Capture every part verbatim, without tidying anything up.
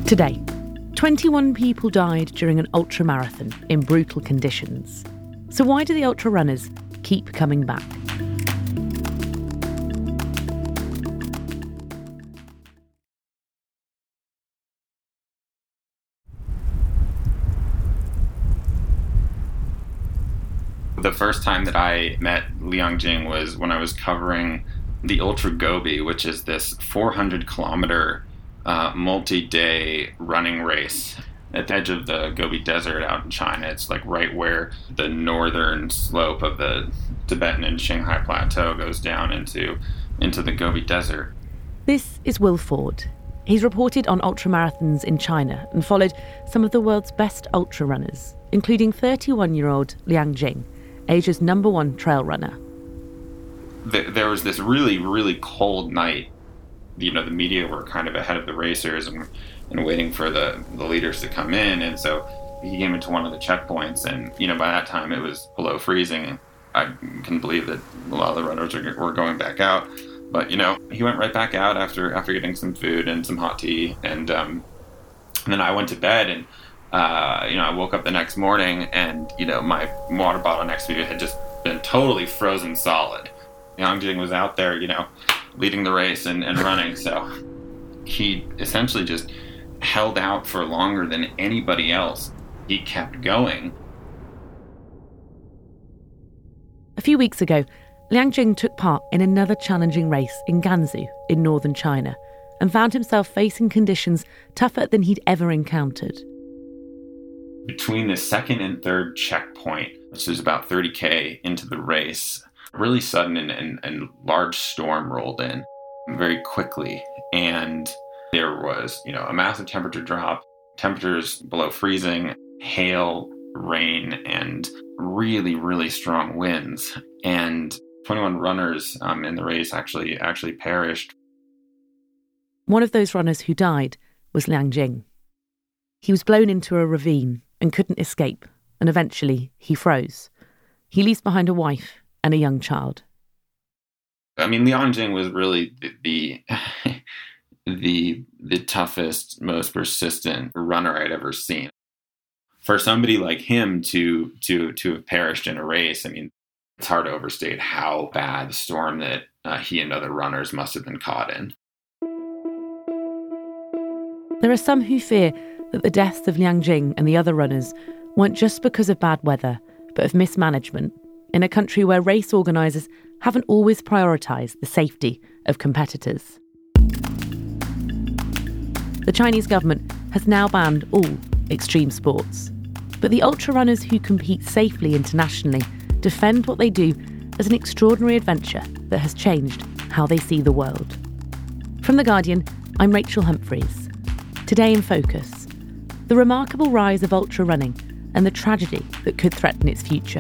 Today, twenty-one people died during an ultramarathon in brutal conditions. So why do the ultra runners keep coming back? The first time that I met Liang Jing was when I was covering the Ultra Gobi, which is this four hundred kilometer uh, multi-day running race at the edge of the Gobi Desert out in China. It's like right where the northern slope of the Tibetan and Qinghai Plateau goes down into, into the Gobi Desert. This is Will Ford. He's reported on ultramarathons in China and followed some of the world's best ultra runners, including thirty-one-year-old Liang Jing, Asia's number one trail runner. There was this really, really cold night. You know, the media were kind of ahead of the racers and, and waiting for the, the leaders to come in. And so he came into one of the checkpoints, and, you know, by that time it was below freezing. I can believe that a lot of the runners were, were going back out. But, you know, he went right back out after after getting some food and some hot tea. And, um, and then I went to bed, and Uh, you know, I woke up the next morning and, you know, my water bottle next to me had just been totally frozen solid. Liang Jing was out there, you know, leading the race and, and running. So he essentially just held out for longer than anybody else. He kept going. A few weeks ago, Liang Jing took part in another challenging race in Gansu in northern China and found himself facing conditions tougher than he'd ever encountered. Between the second and third checkpoint, which is about thirty K into the race, a really sudden and, and, and large storm rolled in very quickly. And there was, you know, a massive temperature drop, temperatures below freezing, hail, rain, and really, really strong winds. And twenty-one runners um, in the race actually actually perished. One of those runners who died was Liang Jing. He was blown into a ravine and couldn't escape, and eventually he froze. He leaves behind a wife and a young child. I mean, Liang Jing was really the the, the the toughest, most persistent runner I'd ever seen. For somebody like him to to to have perished in a race, I mean, it's hard to overstate how bad the storm that uh, he and other runners must have been caught in. There are some who fear that the deaths of Liang Jing and the other runners weren't just because of bad weather, but of mismanagement in a country where race organisers haven't always prioritised the safety of competitors. The Chinese government has now banned all extreme sports, but the ultra runners who compete safely internationally defend what they do as an extraordinary adventure that has changed how they see the world. From The Guardian, I'm Rachel Humphreys. Today in Focus, the remarkable rise of ultra running and the tragedy that could threaten its future.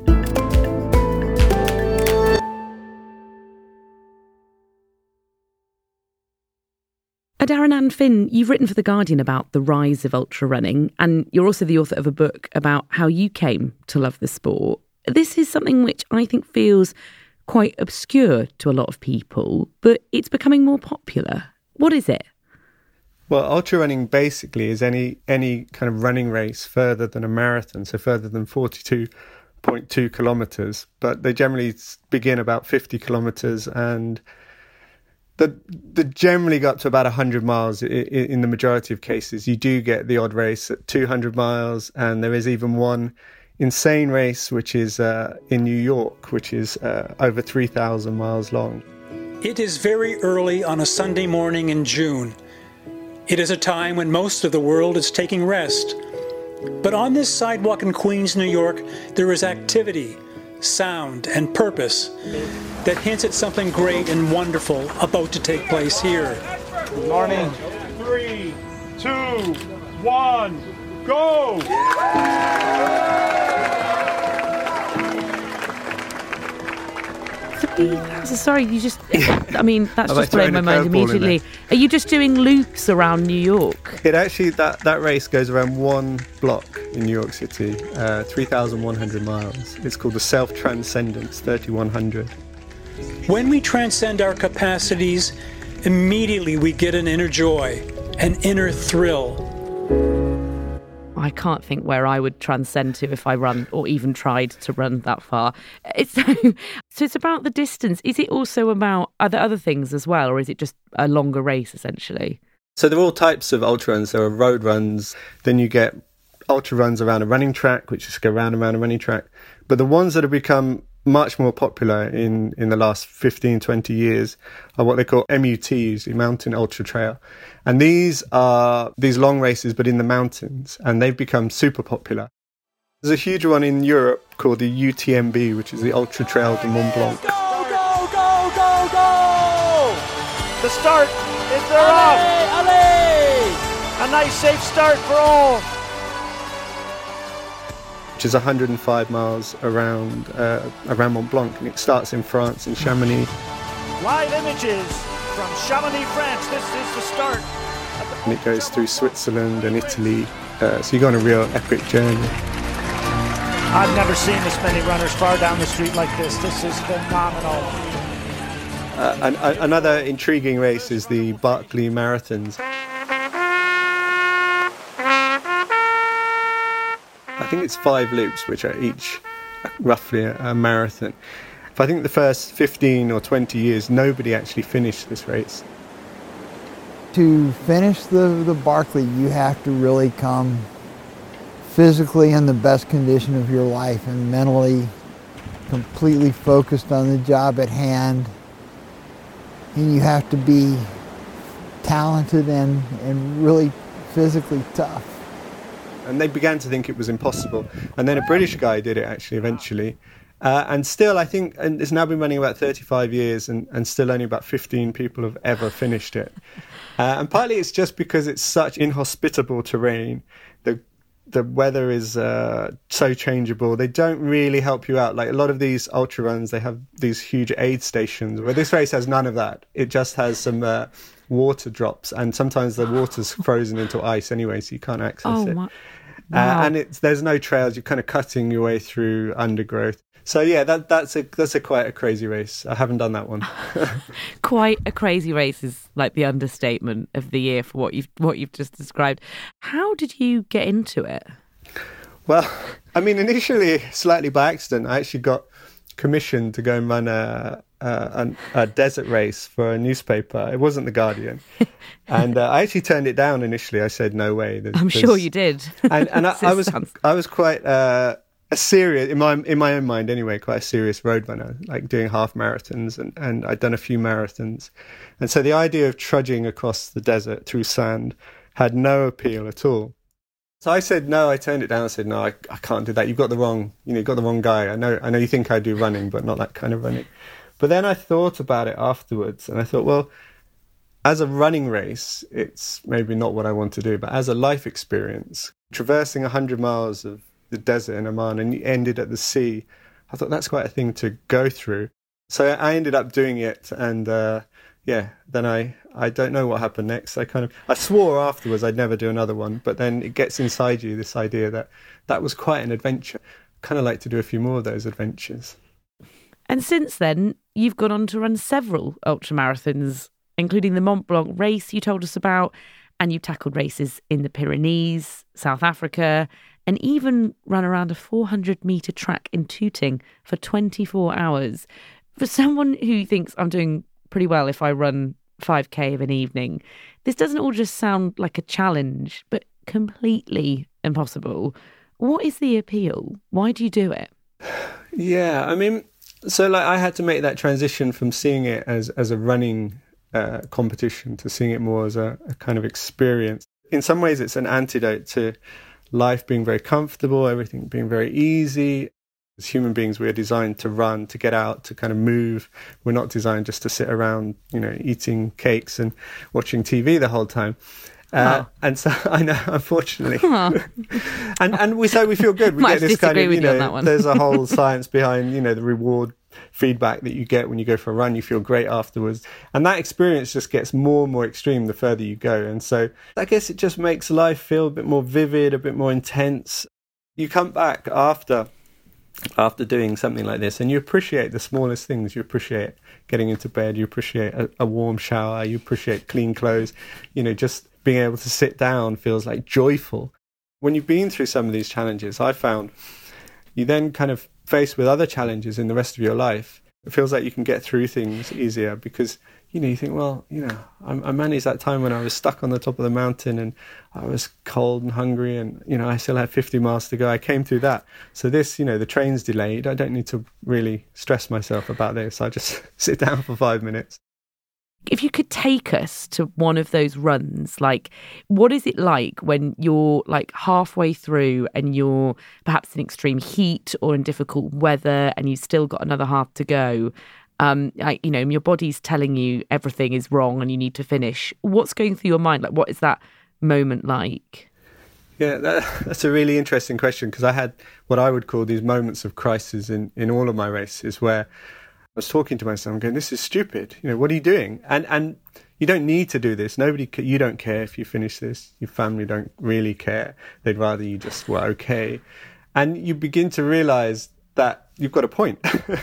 Adaranand Finn, you've written for The Guardian about the rise of ultra running, and you're also the author of a book about how you came to love the sport. This is something which I think feels quite obscure to a lot of people, but it's becoming more popular. What is it? Well, ultra running basically is any any kind of running race further than a marathon, so further than forty-two point two kilometres. But they generally begin about fifty kilometres, and the the generally got to about one hundred miles in the majority of cases. You do get the odd race at two hundred miles, and there is even one insane race which is uh, in New York, which is uh, over three thousand miles long. It is very early on a Sunday morning in June. It is a time when most of the world is taking rest. But on this sidewalk in Queens, New York, there is activity, sound, and purpose that hints at something great and wonderful about to take place here. Good morning. Three, two, one, go! Sorry, you just, I mean, that's just blowing my mind immediately. Are you just doing loops around New York? It actually, that, that race goes around one block in New York City, uh, three thousand one hundred miles. It's called the Self-Transcendence thirty-one hundred. When we transcend our capacities, immediately we get an inner joy. an inner thrill. I can't think where I would transcend to if I run or even tried to run that far. It's, so it's about the distance. Is it also about other other things as well, or is it just a longer race essentially? So there are all types of ultra runs. There are road runs. Then you get ultra runs around a running track, which just go round and round a running track. But the ones that have become much more popular in, in the last fifteen, twenty years are what they call M U Ts, the Mountain Ultra Trail. And these are these long races, but in the mountains, and they've become super popular. There's a huge one in Europe called the U T M B, which is the Ultra Trail de Mont Blanc. Go, go, go, go, go! The start is they're off. A nice safe start for all. Which is one hundred five miles around uh, around Mont Blanc, and it starts in France, in Chamonix. Live images from Chamonix, France. This is the start. And it goes through Switzerland and Italy, uh, so you go on a real epic journey. I've never seen this many runners far down the street like this. This is phenomenal. Uh, and, uh, another intriguing race is the Barkley Marathons. I think it's five loops, which are each roughly a, a marathon. But I think the first fifteen or twenty years, nobody actually finished this race. To finish the, the Barkley, you have to really come physically in the best condition of your life and mentally completely focused on the job at hand. And you have to be talented and, and really physically tough. And they began to think it was impossible. And then a British guy did it, actually, eventually. Uh, and still, I think, and it's now been running about thirty-five years, and, and still only about fifteen people have ever finished it. Uh, and partly it's just because it's such inhospitable terrain. The the weather is uh, so changeable. They don't really help you out. Like a lot of these ultra runs, they have these huge aid stations, where this race has none of that. It just has some uh, water drops, and sometimes the water's frozen into ice anyway, so you can't access Oh, it. my- Uh, Wow. and it's there's no trails. You're kind of cutting your way through undergrowth. So yeah, that that's a that's a quite a crazy race. I haven't done that one. Quite a crazy race is like the understatement of the year for what you've what you've just described. How did you get into it? Well, I mean, initially, slightly by accident, I actually got commissioned to go and run a a, a desert race for a newspaper. It wasn't The Guardian, and uh, I actually turned it down initially. I said, "No way." There's, I'm there's... sure you did. And, and I, I was Sounds- I was quite uh, a serious in my in my own mind anyway, quite a serious road runner, like doing half marathons, and, and I'd done a few marathons, and so the idea of trudging across the desert through sand had no appeal at all. So I said no. I turned it down. I said no, I, I can't do that. You've got the wrong, you know, you've got the wrong guy. I know, I know you think I do running, but not that kind of running. But then I thought about it afterwards, and I thought, well, as a running race, it's maybe not what I want to do, but as a life experience, traversing one hundred miles of the desert in Oman and you ended at the sea, I thought that's quite a thing to go through. So I ended up doing it, and uh, yeah, then I, I don't know what happened next. I kind of I swore afterwards I'd never do another one, but then it gets inside you, this idea that that was quite an adventure. Kind of like to do a few more of those adventures. And since then, you've gone on to run several ultramarathons, including the Mont Blanc race you told us about, and you've tackled races in the Pyrenees, South Africa, and even run around a four hundred metre track in Tooting for twenty-four hours. For someone who thinks I'm doing pretty well if I run five K of an evening, this doesn't all just sound like a challenge, but completely impossible. What is the appeal? Why do you do it? Yeah, I mean, so like I had to make that transition from seeing it as, as a running uh, competition to seeing it more as a, a kind of experience. In some ways, it's an antidote to life being very comfortable, everything being very easy. As human beings, we're designed to run, to get out, to kind of move. We're not designed just to sit around, you know, eating cakes and watching T V the whole time. Uh, oh. And so I know, unfortunately, oh. and and we so we feel good. We Might get this kind of, you know, you there's a whole science behind, you know, the reward feedback that you get when you go for a run. You feel great afterwards, and that experience just gets more and more extreme the further you go. And so I guess it just makes life feel a bit more vivid, a bit more intense. You come back after. after doing something like this, and you appreciate the smallest things. You appreciate getting into bed, you appreciate a, a warm shower, you appreciate clean clothes, you know, just being able to sit down feels like joyful. When you've been through some of these challenges, I found you then kind of faced with other challenges in the rest of your life. It feels like you can get through things easier because, you know, you think, well, you know, I, I managed that time when I was stuck on the top of the mountain and I was cold and hungry and, you know, I still had fifty miles to go. I came through that. So this, you know, the train's delayed. I don't need to really stress myself about this. I just sit down for five minutes. If you could take us to one of those runs, like, what is it like when you're like halfway through and you're perhaps in extreme heat or in difficult weather and you've still got another half to go? Um, like, you know, your body's telling you everything is wrong and you need to finish. What's going through your mind? Like, what is that moment like? Yeah, that, that's a really interesting question, because I had what I would call these moments of crisis in, in all of my races where I was talking to myself and going, this is stupid. You know, what are you doing? And and you don't need to do this. Nobody, you don't care if you finish this. Your family don't really care. They'd rather you just were okay. And you begin to realize that you've got a point.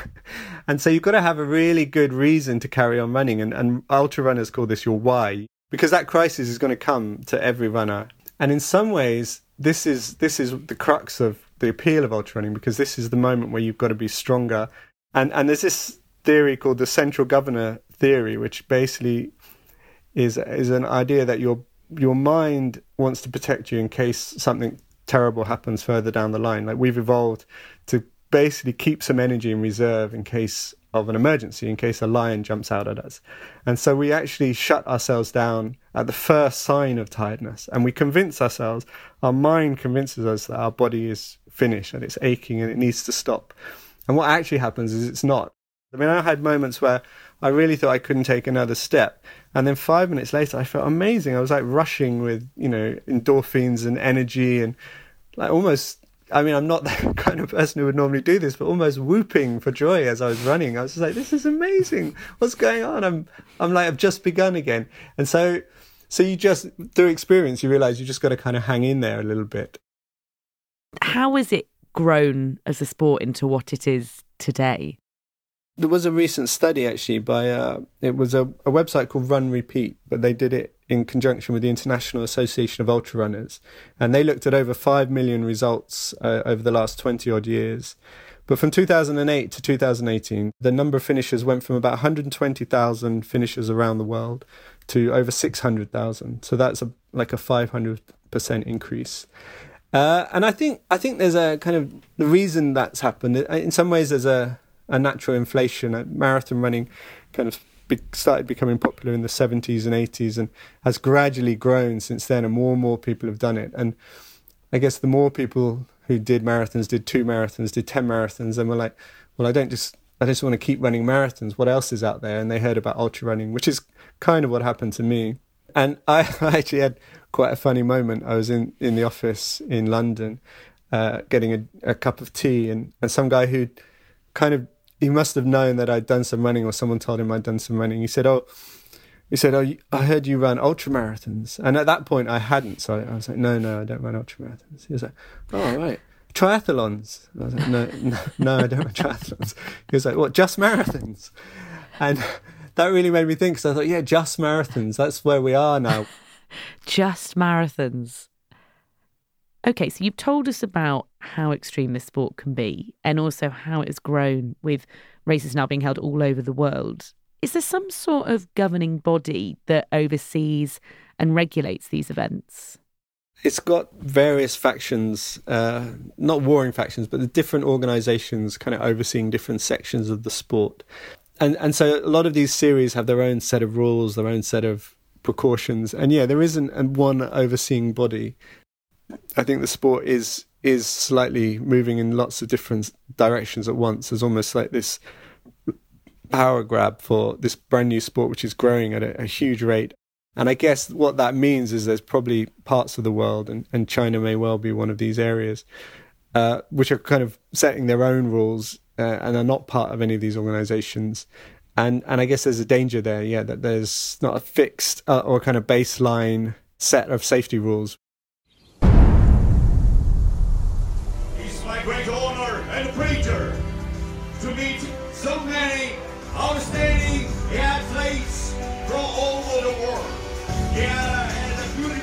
And so you've got to have a really good reason to carry on running. And, and ultra runners call this your why, because that crisis is going to come to every runner. And in some ways, this is this is the crux of the appeal of ultra running, because this is the moment where you've got to be stronger. And and there's this theory called the central governor theory, which basically is is an idea that your your mind wants to protect you in case something terrible happens further down the line. Like, we've evolved to basically keep some energy in reserve in case of an emergency, in case a lion jumps out at us. And so we actually shut ourselves down at the first sign of tiredness, and we convince ourselves, our mind convinces us that our body is finished and it's aching and it needs to stop. And what actually happens is it's not. I mean, I had moments where I really thought I couldn't take another step. And then five minutes later, I felt amazing. I was like rushing with, you know, endorphins and energy and like almost, I mean, I'm not the kind of person who would normally do this, but almost whooping for joy as I was running. I was just like, this is amazing. What's going on? I'm, I'm like, I've just begun again. And so, so you just, through experience, you realize you just got to kind of hang in there a little bit. How has it grown as a sport into what it is today? There was a recent study actually by, uh, it was a, a website called Run Repeat, but they did it in conjunction with the International Association of Ultra Runners. And they looked at over five million results uh, over the last twenty odd years. But from two thousand eight to two thousand eighteen, the number of finishers went from about one hundred twenty thousand finishers around the world to over six hundred thousand. So that's a, like a five hundred percent increase. Uh, and I think I think there's a kind of, the reason that's happened, in some ways there's a, a natural inflation. Marathon running kind of be, started becoming popular in the seventies and eighties and has gradually grown since then, and more and more people have done it. And I guess the more people who did marathons, did two marathons, did ten marathons, and were like, well, I don't just, I just want to keep running marathons. What else is out there? And they heard about ultra running, which is kind of what happened to me. And I, I actually had quite a funny moment. I was in, in the office in London uh, getting a, a cup of tea, and, and some guy who kind of, he must have known that I'd done some running, or someone told him I'd done some running. He said, oh, he said, oh, I heard you run ultra marathons. And at that point I hadn't. So I, I was like, no, no, I don't run ultra marathons. He was like, oh, right. Triathlons. And I was like, no, no, no, I don't run triathlons. He was like, what, just marathons? And that really made me think, because I thought, yeah, just marathons. That's where we are now. Just marathons. Okay, so you've told us about how extreme this sport can be, and also how it has grown with races now being held all over the world. Is there some sort of governing body that oversees and regulates these events? It's got various factions, uh, not warring factions, but the different organisations kind of overseeing different sections of the sport. And and so a lot of these series have their own set of rules, their own set of precautions. And yeah, there isn't one overseeing body. I think the sport is is slightly moving in lots of different directions at once. There's almost like this power grab for this brand new sport, which is growing at a, a huge rate. And I guess what that means is there's probably parts of the world, and, and China may well be one of these areas, uh, which are kind of setting their own rules uh, and are not part of any of these organizations. And and I guess there's a danger there, yeah, that there's not a fixed uh, or kind of baseline set of safety rules. It's my great honor and pleasure to meet so many outstanding athletes from all over the world. Yeah, and a beautiful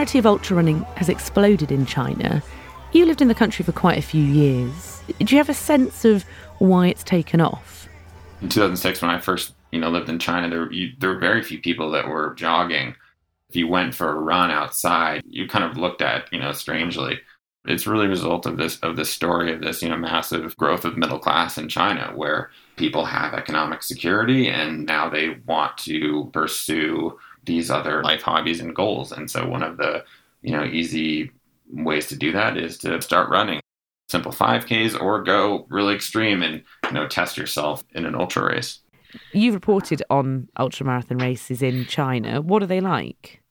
popularity of ultra running has exploded in China. You lived in the country for quite a few years. Do you have a sense of why it's taken off? In two thousand six, when I first you know, lived in China, there, you, there were very few people that were jogging. If you went for a run outside, you kind of looked at, you know, strangely. It's really a result of this of this story of this, you know, massive growth of middle class in China, where people have economic security and now they want to pursue these other life hobbies and goals. And so one of the, you know, easy ways to do that is to start running simple five Ks or go really extreme and, you know, test yourself in an ultra race. You reported on ultramarathon races in China. What are they like?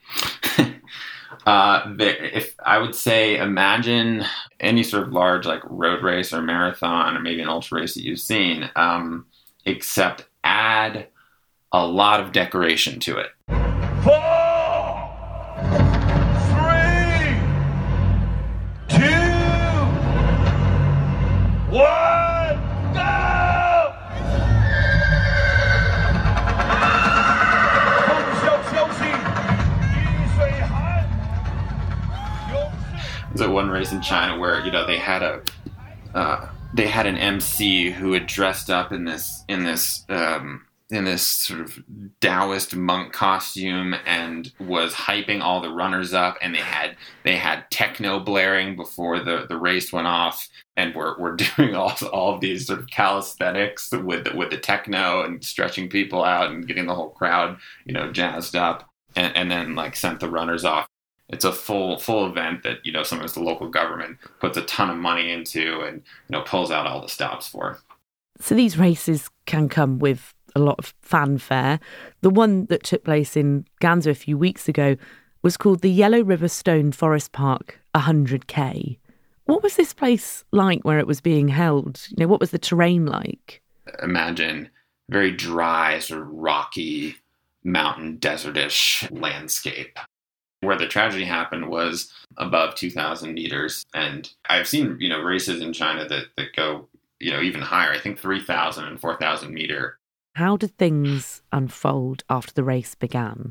uh, if I would say, imagine any sort of large like road race or marathon or maybe an ultra race that you've seen, um, except add a lot of decoration to it. Four, three, two, one, go! There's one race in China where, you know, they had a uh, they had an M C who had dressed up in this in this um, in this sort of Taoist monk costume and was hyping all the runners up, and they had they had techno blaring before the, the race went off, and were were doing all all of these sort of calisthenics with with the techno and stretching people out and getting the whole crowd, you know, jazzed up, and, and then like sent the runners off. It's a full full event that, you know, sometimes the local government puts a ton of money into and, you know, pulls out all the stops for. So these races can come with a lot of fanfare. The one that took place in Gansu a few weeks ago was called the Yellow River Stone Forest Park one hundred K. What was this place like where it was being held? You know, what was the terrain like? Imagine very dry, sort of rocky, mountain, desertish landscape. Where the tragedy happened was above two thousand meters. And I've seen, you know, races in China that, that go, you know, even higher. I think three thousand and four thousand meter. How did things unfold after the race began?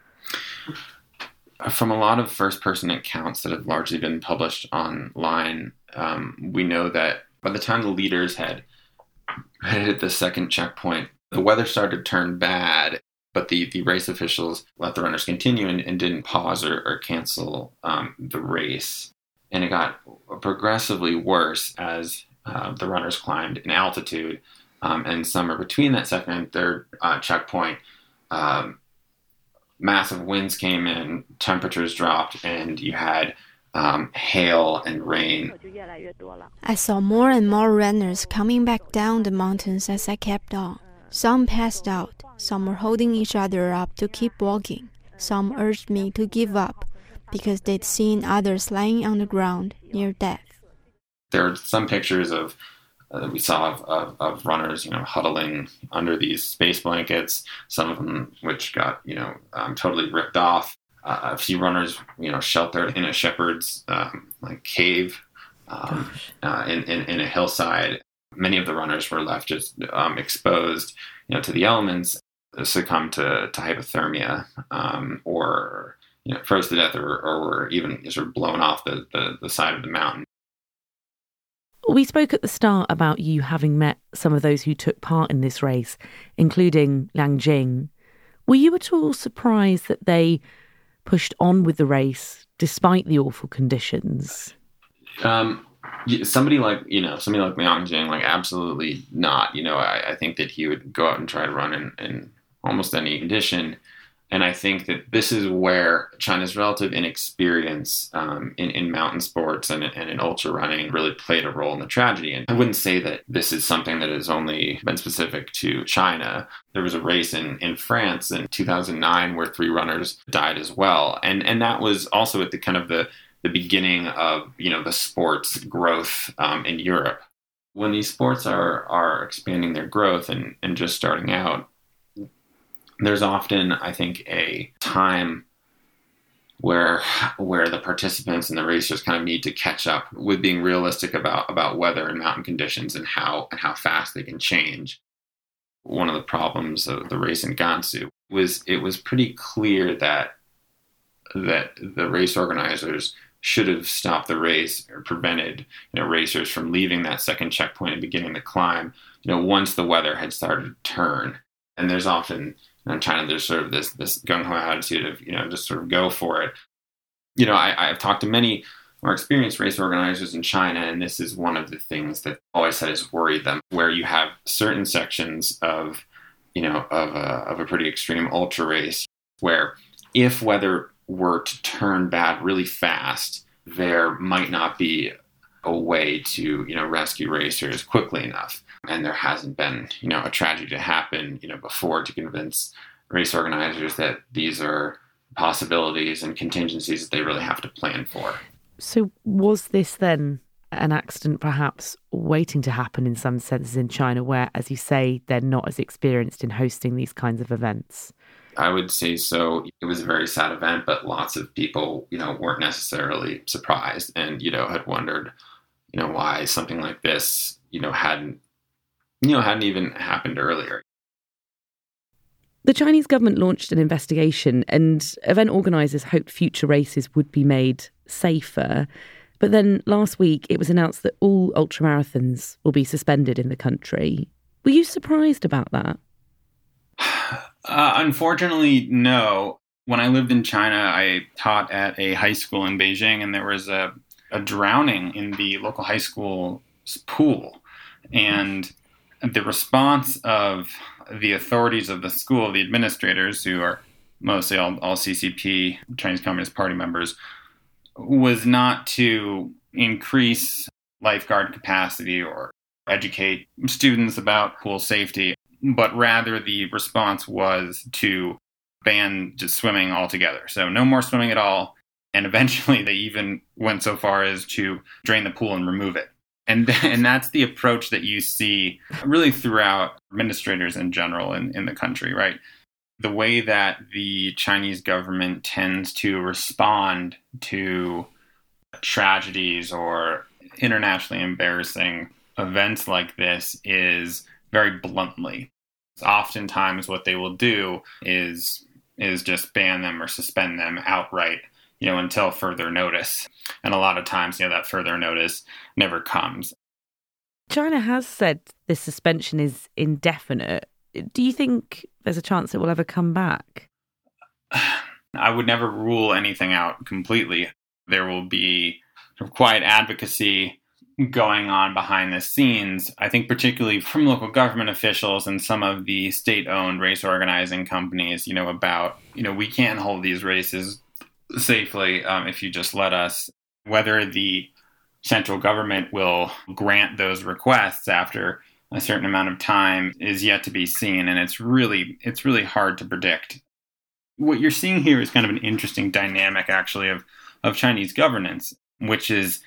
From a lot of first-person accounts that have largely been published online, um, we know that by the time the leaders had hit the second checkpoint, the weather started to turn bad. But the, the race officials let the runners continue and, and didn't pause or, or cancel um, the race. And it got progressively worse as uh, the runners climbed in altitude. Um, and somewhere between that second and third uh, checkpoint, um, massive winds came in, temperatures dropped, and you had um, hail and rain. I saw more and more runners coming back down the mountains as I kept on. Some passed out, some were holding each other up to keep walking. Some urged me to give up because they'd seen others lying on the ground near death. There are some pictures of uh, that we saw of, of, of runners, you know, huddling under these space blankets. Some of them which got, you know, um, totally ripped off. Uh, a few runners, you know, sheltered in a shepherd's um, like cave um, uh, in, in in a hillside. Many of the runners were left just um, exposed, you know, to the elements, succumbed to, to hypothermia, um, or, you know, froze to death, or, or were even sort of blown off the, the, the side of the mountain. We spoke at the start about you having met some of those who took part in this race, including Liang Jing. Were you at all surprised that they pushed on with the race despite the awful conditions? Um. Somebody like, you know, somebody like Liang Jing, like, absolutely not. You know, I, I think that he would go out and try to run in, in almost any condition. And I think that this is where China's relative inexperience um, in, in mountain sports and, and in ultra running really played a role in the tragedy. And I wouldn't say that this is something that has only been specific to China. There was a race in, in France in two thousand nine where three runners died as well. And, and that was also at the kind of the the beginning of, you know, the sports growth um, in Europe. When these sports are are expanding their growth and, and just starting out, there's often, I think, a time where where the participants and the racers kind of need to catch up with being realistic about, about weather and mountain conditions and how and how fast they can change. One of the problems of the race in Gansu was it was pretty clear that that the race organizers should have stopped the race or prevented, you know, racers from leaving that second checkpoint and beginning the climb, you know, once the weather had started to turn. And there's often, you know, in China, there's sort of this this gung-ho attitude of, you know, just sort of go for it. You know, I, I've talked to many more experienced race organizers in China, and this is one of the things that always said has worried them, where you have certain sections of, you know, of a, of a pretty extreme ultra race where if weather were to turn bad really fast, there might not be a way to, you know, rescue racers quickly enough. And there hasn't been, you know, a tragedy to happen, you know, before to convince race organizers that these are possibilities and contingencies that they really have to plan for. So was this then an accident perhaps waiting to happen in some senses in China, where, as you say, they're not as experienced in hosting these kinds of events? I would say so. It was a very sad event, but lots of people, you know, weren't necessarily surprised and, you know, had wondered, you know, why something like this, you know, hadn't, you know, hadn't even happened earlier. The Chinese government launched an investigation, and event organisers hoped future races would be made safer. But then last week it was announced that all ultramarathons will be suspended in the country. Were you surprised about that? Uh, unfortunately, no. When I lived in China, I taught at a high school in Beijing, and there was a, a drowning in the local high school's pool. And the response of the authorities of the school, the administrators, who are mostly all, all C C P, Chinese Communist Party members, was not to increase lifeguard capacity or educate students about pool safety, but rather the response was to ban just swimming altogether. So no more swimming at all. And eventually they even went so far as to drain the pool and remove it. And and that's the approach that you see really throughout administrators in general in, in the country, right? The way that the Chinese government tends to respond to tragedies or internationally embarrassing events like this is very bluntly. Oftentimes what they will do is is just ban them or suspend them outright, you know, until further notice. And a lot of times, you know, that further notice never comes. China has said this suspension is indefinite. Do you think there's a chance it will ever come back? I would never rule anything out completely. There will be sort of quiet advocacy going on behind the scenes, I think particularly from local government officials and some of the state-owned race organizing companies, you know, about, you know, we can't hold these races safely um, if you just let us. Whether the central government will grant those requests after a certain amount of time is yet to be seen, and it's really it's really hard to predict. What you're seeing here is kind of an interesting dynamic, actually, of, of Chinese governance, which is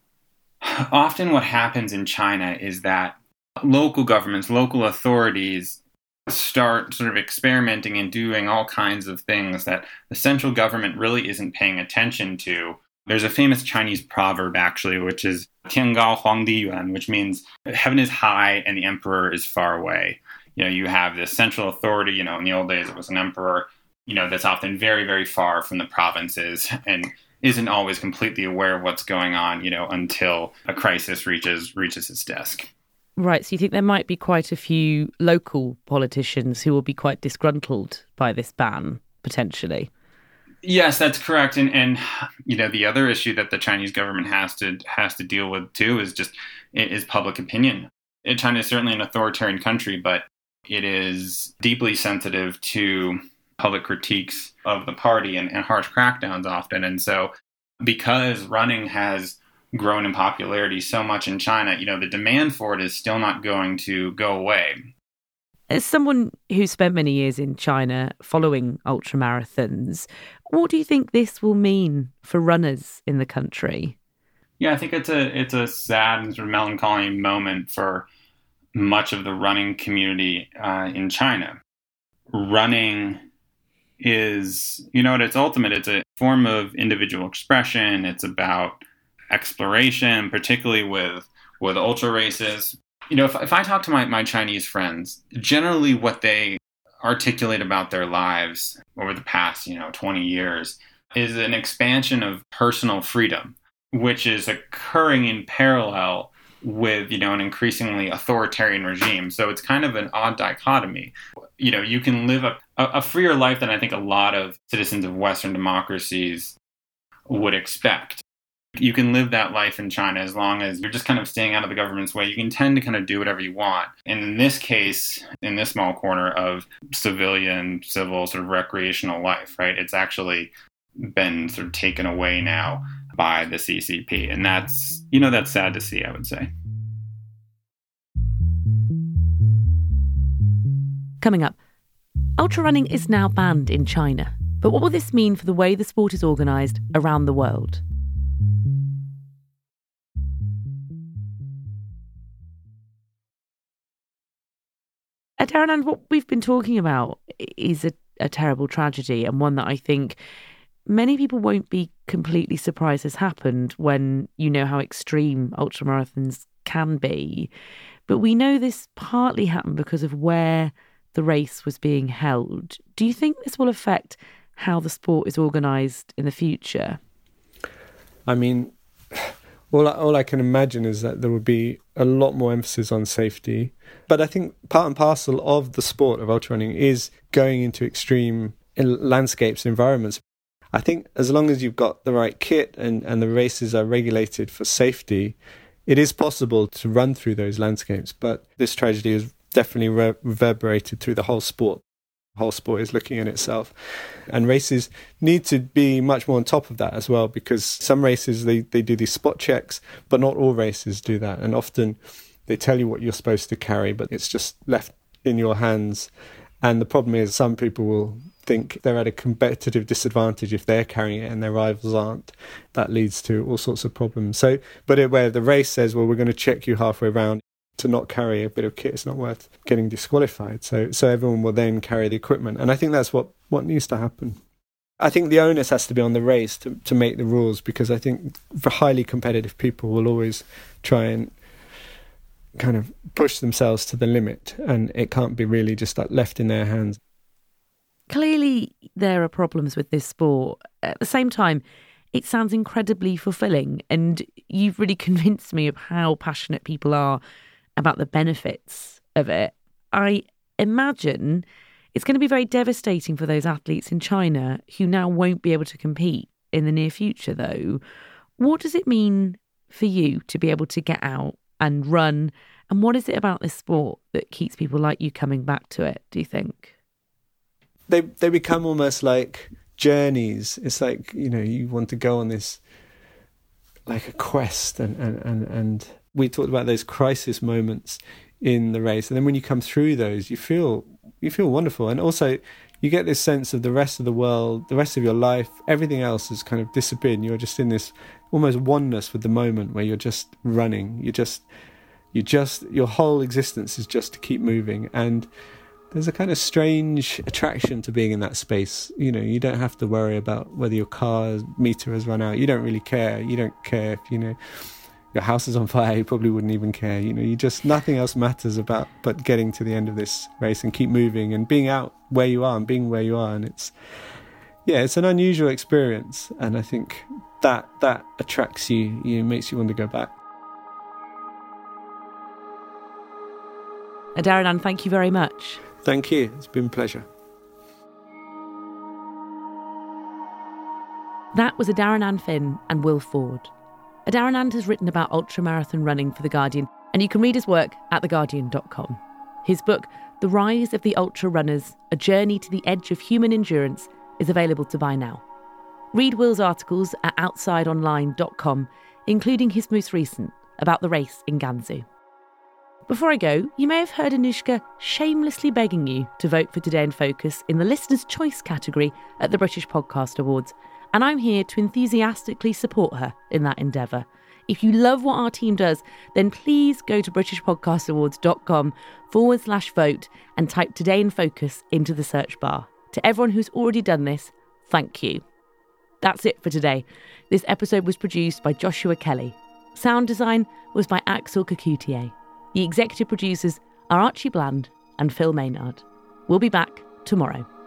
often what happens in China is that local governments, local authorities start sort of experimenting and doing all kinds of things that the central government really isn't paying attention to. There's a famous Chinese proverb, actually, which is Tian Gao Huangdi Yuan, which means heaven is high and the emperor is far away. You know, you have this central authority, you know, in the old days it was an emperor, you know, that's often very, very far from the provinces and isn't always completely aware of what's going on, you know, until a crisis reaches reaches its desk. Right, so you think there might be quite a few local politicians who will be quite disgruntled by this ban, potentially? Yes, that's correct. And, and you know, the other issue that the Chinese government has to has to deal with, too, is just is public opinion. China is certainly an authoritarian country, but it is deeply sensitive to public critiques of the party and, and harsh crackdowns often. And so because running has grown in popularity so much in China, you know, the demand for it is still not going to go away. As someone who spent many years in China following ultramarathons, what do you think this will mean for runners in the country? Yeah, I think it's a it's a sad and sort of melancholy moment for much of the running community uh, in China. Running is, you know, at its ultimate, it's a form of individual expression. It's about exploration, particularly with with ultra races. You know, if, if I talk to my, my Chinese friends, generally what they articulate about their lives over the past, you know, twenty years is an expansion of personal freedom, which is occurring in parallel with, you know, an increasingly authoritarian regime. So it's kind of an odd dichotomy. You know, you can live a, a freer life than I think a lot of citizens of Western democracies would expect. You can live that life in China as long as you're just kind of staying out of the government's way. You can tend to kind of do whatever you want. And in this case, in this small corner of civilian, civil, sort of recreational life, right, it's actually been sort of taken away now by the C C P. And that's, you know, that's sad to see, I would say. Coming up, ultra running is now banned in China. But what will this mean for the way the sport is organised around the world? Daron, what we've been talking about is a, a terrible tragedy, and one that I think many people won't be completely surprised has happened when you know how extreme ultramarathons can be. But we know this partly happened because of where the race was being held. Do you think this will affect how the sport is organised in the future? I mean, all I, all I can imagine is that there would be a lot more emphasis on safety. But I think part and parcel of the sport of ultra running is going into extreme landscapes, environments. I think as long as you've got the right kit and, and the races are regulated for safety, it is possible to run through those landscapes. But this tragedy has definitely re- reverberated through the whole sport. The whole sport is looking at itself. And races need to be much more on top of that as well, because some races, they, they do these spot checks, but not all races do that. And often they tell you what you're supposed to carry, but it's just left in your hands. And the problem is some people will think they're at a competitive disadvantage if they're carrying it and their rivals aren't. That leads to all sorts of problems. So, but it, where the race says, well, we're going to check you halfway around, to not carry a bit of kit, it's not worth getting disqualified. So, so everyone will then carry the equipment. And I think that's what, what needs to happen. I think the onus has to be on the race to, to make the rules, because I think for highly competitive people will always try and kind of push themselves to the limit, and it can't be really just like left in their hands. Clearly, there are problems with this sport. At the same time, it sounds incredibly fulfilling, and you've really convinced me of how passionate people are about the benefits of it. I imagine it's going to be very devastating for those athletes in China who now won't be able to compete in the near future, though. What does it mean for you to be able to get out and run? And what is it about this sport that keeps people like you coming back to it, do you think? They they become almost like journeys. It's like, you know, you want to go on this, like a quest. And, and, and, and we talked about those crisis moments in the race. And then when you come through those, you feel you feel wonderful. And also you get this sense of the rest of the world, the rest of your life, everything else has kind of disappeared. And you're just in this almost oneness with the moment where you're just running. You're just, you just, your whole existence is just to keep moving. And there's a kind of strange attraction to being in that space. You know, you don't have to worry about whether your car meter has run out. You don't really care. You don't care if, you know, your house is on fire. You probably wouldn't even care. You know, you just, nothing else matters about but getting to the end of this race and keep moving and being out where you are and being where you are. And it's, yeah, it's an unusual experience. And I think that that attracts you, you know, makes you want to go back. Daron, thank you very much. Thank you. It's been a pleasure. That was Daron Finn and Will Ford. Daron has written about ultramarathon running for The Guardian, and you can read his work at the guardian dot com. His book, The Rise of the Ultra Runners, A Journey to the Edge of Human Endurance, is available to buy now. Read Will's articles at outside online dot com, including his most recent about the race in Gansu. Before I go, you may have heard Anushka shamelessly begging you to vote for Today in Focus in the Listener's Choice category at the British Podcast Awards, and I'm here to enthusiastically support her in that endeavour. If you love what our team does, then please go to britishpodcastawards.com forward slash vote and type Today in Focus into the search bar. To everyone who's already done this, thank you. That's it for today. This episode was produced by Joshua Kelly. Sound design was by Axel Kakoutié. The executive producers are Archie Bland and Phil Maynard. We'll be back tomorrow.